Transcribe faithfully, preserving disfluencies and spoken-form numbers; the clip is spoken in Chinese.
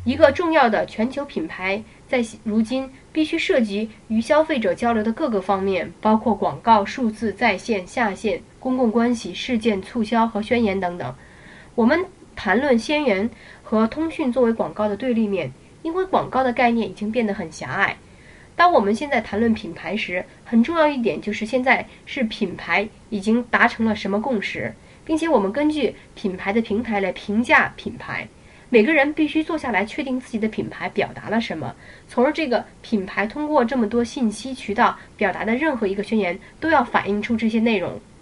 一个重要的全球品牌在如今必须涉及与消费者交流的各个方面，包括广告、数字、在线、下线、公共关系、事件、促销和宣言等等。我们谈论宣言和通讯作为广告的对立面，因为广告的概念已经变得很狭隘。当我们现在谈论品牌时，很重要一点就是现在是品牌已经达成了什么共识，并且我们根据品牌的平台来评价品牌。每个人必须坐下来确定自己的品牌表达了什么，从而这个品牌通过这么多信息渠道表达的任何一个宣言都要反映出这些内容。